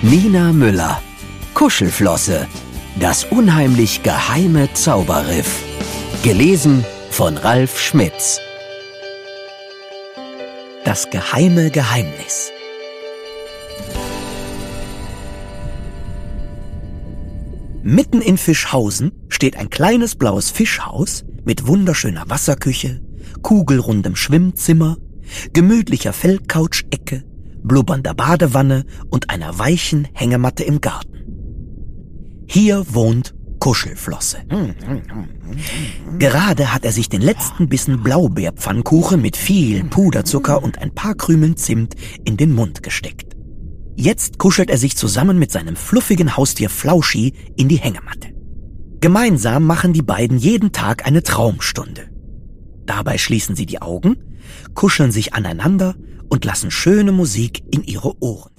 Nina Müller, Kuschelflosse, das unheimlich geheime Zauberriff. Gelesen von Ralf Schmitz. Das geheime Geheimnis. Mitten in Fischhausen steht ein kleines blaues Fischhaus mit wunderschöner Wasserküche, kugelrundem Schwimmzimmer, gemütlicher Fellcouch-Ecke, blubbernder Badewanne und einer weichen Hängematte im Garten. Hier wohnt Kuschelflosse. Gerade hat er sich den letzten Bissen Blaubeerpfannkuchen mit viel Puderzucker und ein paar Krümeln Zimt in den Mund gesteckt. Jetzt kuschelt er sich zusammen mit seinem fluffigen Haustier Flauschi in die Hängematte. Gemeinsam machen die beiden jeden Tag eine Traumstunde. Dabei schließen sie die Augen, kuscheln sich aneinander und lassen schöne Musik in ihre Ohren.